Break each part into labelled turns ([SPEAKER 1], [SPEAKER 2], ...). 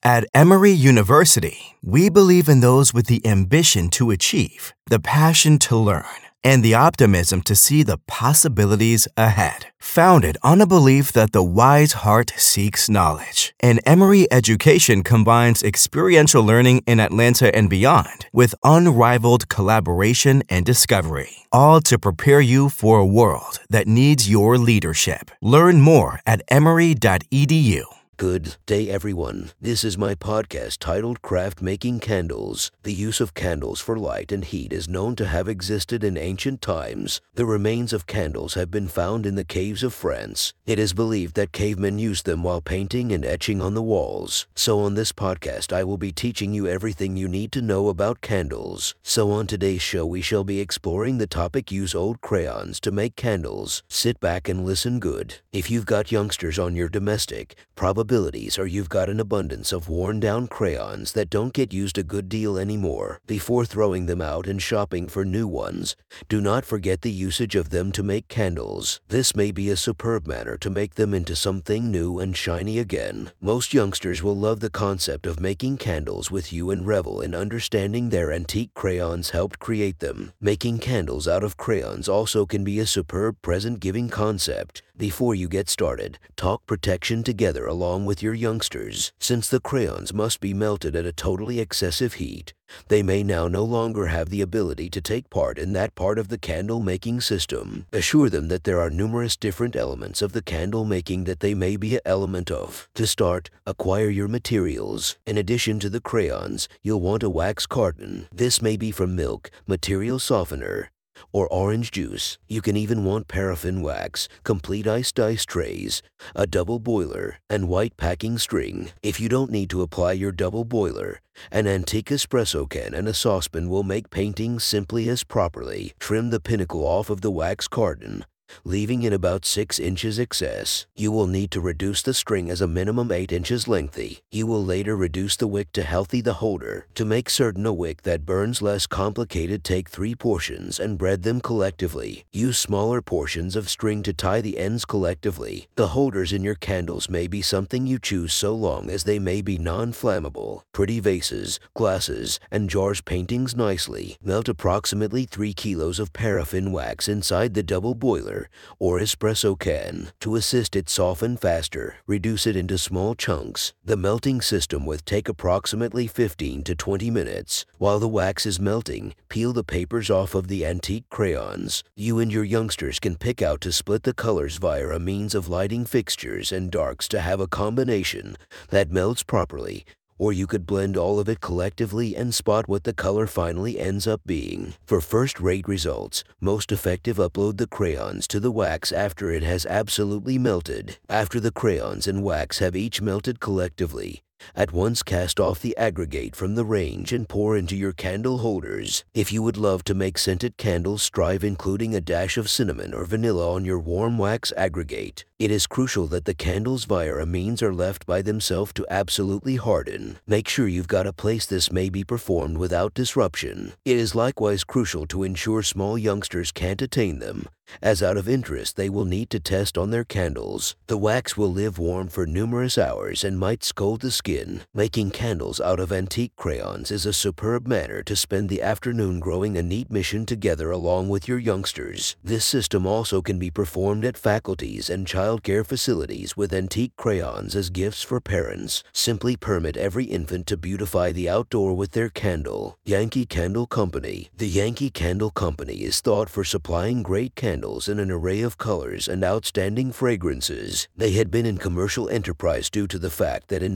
[SPEAKER 1] At Emory University, we believe in those with the ambition to achieve, the passion to learn, and the optimism to see the possibilities ahead. Founded on a belief that the wise heart seeks knowledge, and Emory education combines experiential learning in Atlanta and beyond with unrivaled collaboration and discovery, all to prepare you for a world that needs your leadership. Learn more at emory.edu.
[SPEAKER 2] Good day, everyone. This is my podcast titled Craft Making Candles. The use of candles for light and heat is known to have existed in ancient times. The remains of candles have been found in the caves of France. It is believed that cavemen used them while painting and etching on the walls. So on this podcast, I will be teaching you everything you need to know about candles. So on today's show, we shall be exploring the topic use old crayons to make candles. Sit back and listen good. If you've got youngsters on your domestic, probabilities or you've got an abundance of worn-down crayons that don't get used a good deal anymore, before throwing them out and shopping for new ones, do not forget the usage of them to make candles. This may be a superb manner to make them into something new and shiny again. Most youngsters will love the concept of making candles with you and revel in understanding their antique crayons helped create them. Making candles out of crayons also can be a superb present-giving concept. Before you get started, talk protection together along with your youngsters. Since the crayons must be melted at a totally excessive heat, they may now no longer have the ability to take part in that part of the candle making system. Assure them that there are numerous different elements of the candle making that they may be an element of. To start, acquire your materials. In addition to the crayons, you'll want a wax carton. This may be from milk, material softener, or orange juice. You can even want paraffin wax, complete iced ice trays, a double boiler, and white packing string. If you don't need to apply your double boiler, an antique espresso can and a saucepan will make painting simply as properly. Trim the pinnacle off of the wax carton, leaving in about 6 inches excess. You will need to reduce the string as a minimum 8 inches lengthy. You will later reduce the wick to healthy the holder. To make certain a wick that burns less complicated, take 3 portions and braid them collectively. Use smaller portions of string to tie the ends collectively. The holders in your candles may be something you choose so long as they may be non-flammable. Pretty vases, glasses, and jars paintings nicely. Melt approximately 3 kilos of paraffin wax inside the double boiler or espresso can. To assist it soften faster, reduce it into small chunks. The melting system will take approximately 15 to 20 minutes. While the wax is melting, peel the papers off of the antique crayons. You and your youngsters can pick out to split the colors via a means of lighting fixtures and darks to have a combination that melts properly, or you could blend all of it collectively and spot what the color finally ends up being. For first-rate results, most effective, upload the crayons to the wax after it has absolutely melted. After the crayons and wax have each melted collectively, at once cast off the aggregate from the range and pour into your candle holders. If you would love to make scented candles, strive including a dash of cinnamon or vanilla on your warm wax aggregate. It is crucial that the candles via amines are left by themselves to absolutely harden. Make sure you've got a place this may be performed without disruption. It is likewise crucial to ensure small youngsters can't attain them, as out of interest they will need to test on their candles. The wax will live warm for numerous hours and might scald the skin. Making candles out of antique crayons is a superb manner to spend the afternoon growing a neat mission together along with your youngsters. This system also can be performed at faculties and child care facilities with antique crayons as gifts for parents. Simply permit every infant to beautify the outdoor with their candle. Yankee Candle Company. The Yankee Candle Company is thought for supplying great candles in an array of colors and outstanding fragrances. They had been in commercial enterprise due to the fact that in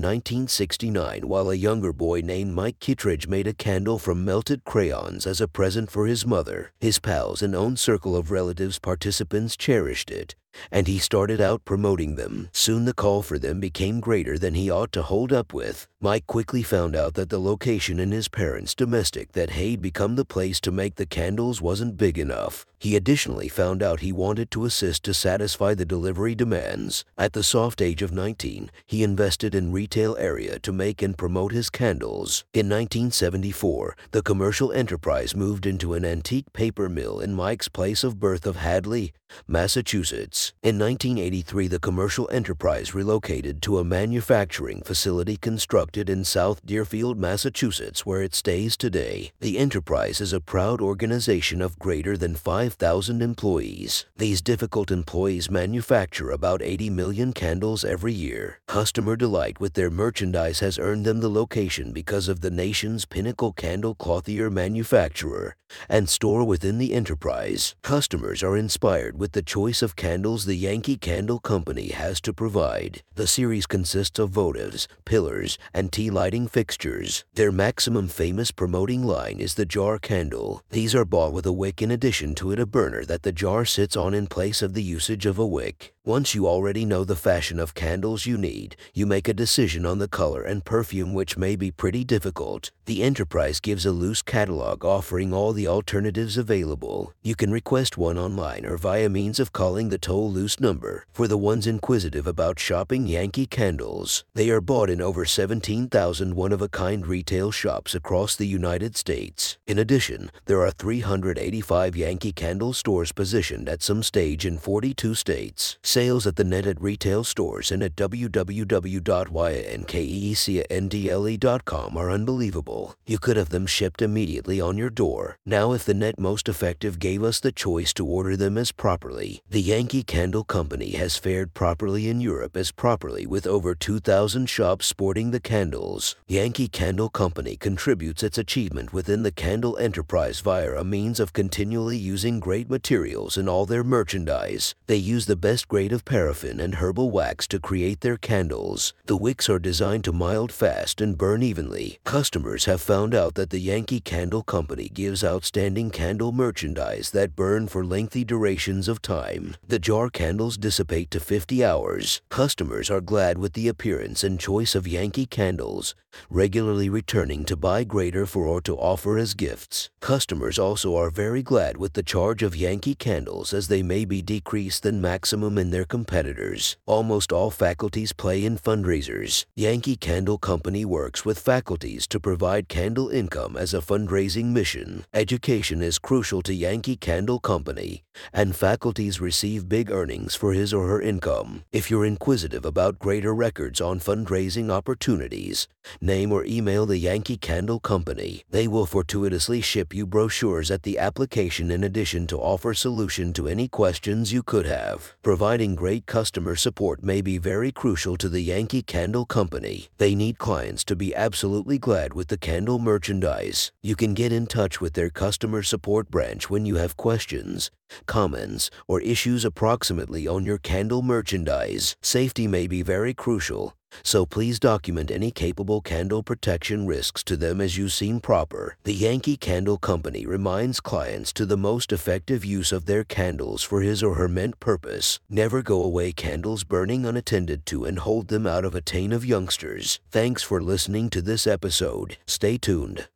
[SPEAKER 2] 1969, while a younger boy named Mike Kittredge made a candle from melted crayons as a present for his mother, his pals and own circle of relatives participants cherished it, and he started out promoting them. Soon the call for them became greater than he ought to hold up with. Mike quickly found out that the location in his parents' domestic that had become the place to make the candles wasn't big enough. He additionally found out he wanted to assist to satisfy the delivery demands. At the soft age of 19, he invested in retail area to make and promote his candles. In 1974, the commercial enterprise moved into an antique paper mill in Mike's place of birth of Hadley, Massachusetts. profits. In 1983, the commercial enterprise relocated to a manufacturing facility constructed in South Deerfield, Massachusetts, where it stays today. The enterprise is a proud organization of greater than 5,000 employees. These difficult employees manufacture about 80 million candles every year. Customer delight with their merchandise has earned them the location because of the nation's pinnacle candle clothier manufacturer and store within the enterprise. Customers are inspired with the choice of candles the Yankee Candle Company has to provide. The series consists of votives, pillars, and tea lighting fixtures. Their maximum famous promoting line is the jar candle. These are bought with a wick in addition to it a burner that the jar sits on in place of the usage of a wick. Once you already know the fashion of candles you need, you make a decision on the color and perfume, which may be pretty difficult. The enterprise gives a loose catalog offering all the alternatives available. You can request one online or via means of calling the toll-loose number. For the ones inquisitive about shopping Yankee candles, they are bought in over 17,000 one-of-a-kind retail shops across the United States. In addition, there are 385 Yankee Candle stores positioned at some stage in 42 states. Sales at the net, at retail stores, and at www.yankeecandle.com are unbelievable. You could have them shipped immediately on your door. Now, if the net Most Effective gave us the choice to order them as properly, the Yankee Candle Company has fared properly in Europe as properly, with over 2,000 shops sporting the candles. Yankee Candle Company contributes its achievement within the candle enterprise via a means of continually using great materials in all their merchandise. They use the best grade of paraffin and herbal wax to create their candles. The wicks are designed to mild fast and burn evenly. Customers have found out that the Yankee Candle Company gives outstanding candle merchandise that burn for lengthy durations of time. The jar candles dissipate to 50 hours. Customers are glad with the appearance and choice of Yankee candles, regularly returning to buy greater for or to offer as gifts. Customers also are very glad with the charge of Yankee candles, as they may be decreased than maximum in their competitors. Almost all faculties play in fundraisers. Yankee Candle Company works with faculties to provide candle income as a fundraising mission. Education is crucial to Yankee Candle Company, and faculties receive big earnings for his or her income. If you're inquisitive about greater records on fundraising opportunities, name or email the Yankee Candle Company. They will fortuitously ship you brochures at the application, in addition to offer solution to any questions you could have. Providing great customer support may be very crucial to the Yankee Candle Company. They need clients to be absolutely glad with the candle merchandise. You can get in touch with their customer support branch when you have questions, comments, or issues approximately on your candle merchandise. Safety may be very crucial, so please document any capable candle protection risks to them as you seem proper. The Yankee Candle Company reminds clients to the most effective use of their candles for his or her meant purpose. Never go away candles burning unattended to, and hold them out of attain of youngsters. Thanks for listening to this episode. Stay tuned.